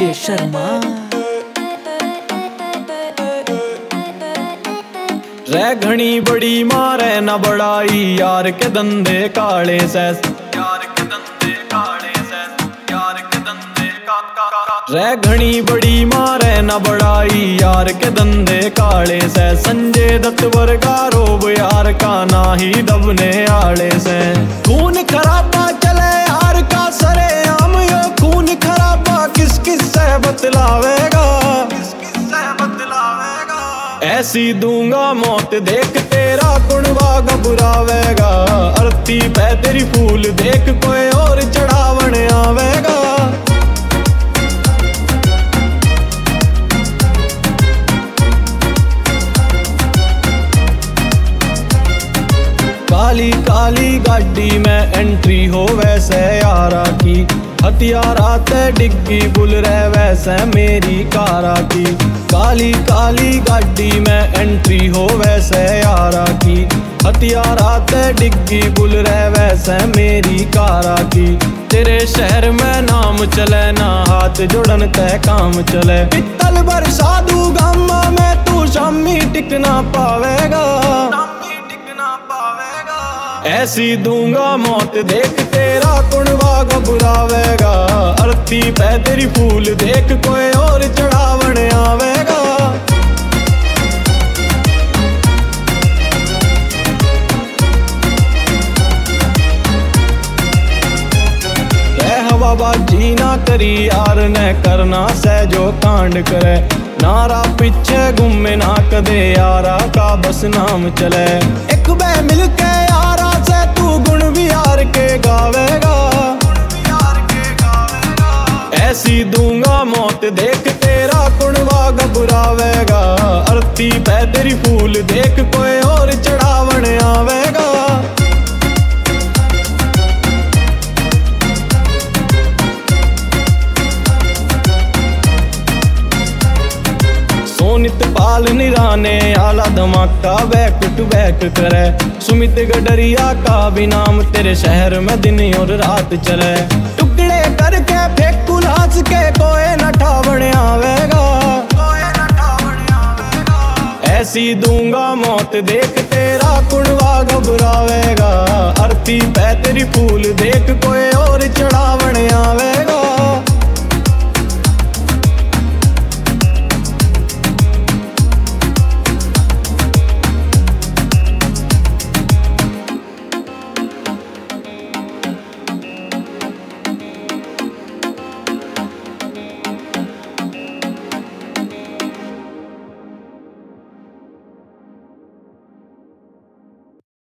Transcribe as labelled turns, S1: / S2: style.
S1: DJ Sharma.
S2: रे घनी बड़ी मारे न बड़ाई यार के धंधे काले से, यार के धंधे काले से, यार के धंधे रे घनी बड़ी मारे न बड़ाई यार के धंधे काले से। संजय दत्त वर्गा रोब यार का ना ही दबने आले से। खून खराबा चले यार का सरे आम, यो खून खराबा किस किस से बतलावेगा, किस किस से बतलावेगा। ऐसी दूंगा मौत देख तेरा कुणवा घबरावेगा, अरती पे तेरी फूल देख कोई और चढ़ावण आवेगा। काली काली गाड़ी में एंट्री हो वैसे यारा की, हथियारा ते डिग्गी बुल रहे वैसे मेरी कारा की। काली काली गाड़ी में एंट्री हो वैसे यारा की, हथियारा ते डिग्गी बुल रहे वैसे मेरी कारा की। तेरे शहर में नाम चले ना हाथ जोड़न ते काम चले, पित्तल बरसा दू गामा में तू शामी टिक ना पावेगा, ऐसी दूंगा मौत देख तेरा कुणवा घबरावेगा, अरती पे तेरी फूल देख कोई और चढ़ावण आवेगा। हवाबाजी ना करी यार ने करना से जो कांड करे, नारा पीछे घूमे ना कदे यारा का बस नाम चले। एक बे मिलके यारा से तू गुण भी यार के गावेगा, ऐसी दूंगा मौत देख तेरा कुणवा घबरावेगा, अरती पे तेरी फूल देख कोई और चढ़ावण आवेगा। सोनित पाल निराने आला धमाका बैक टू बैक करे, सुमित गडरिया का भी नाम तेरे शहर में दिन और रात चले। टुकड़े करके फेंकू लाश के कोई न ठावण आवेगा, ऐसी दूंगा मौत देख तेरा कुणवा घबरावेगा, अरती पे तेरी फूल देख कोई और चढ़ावण आवेगा।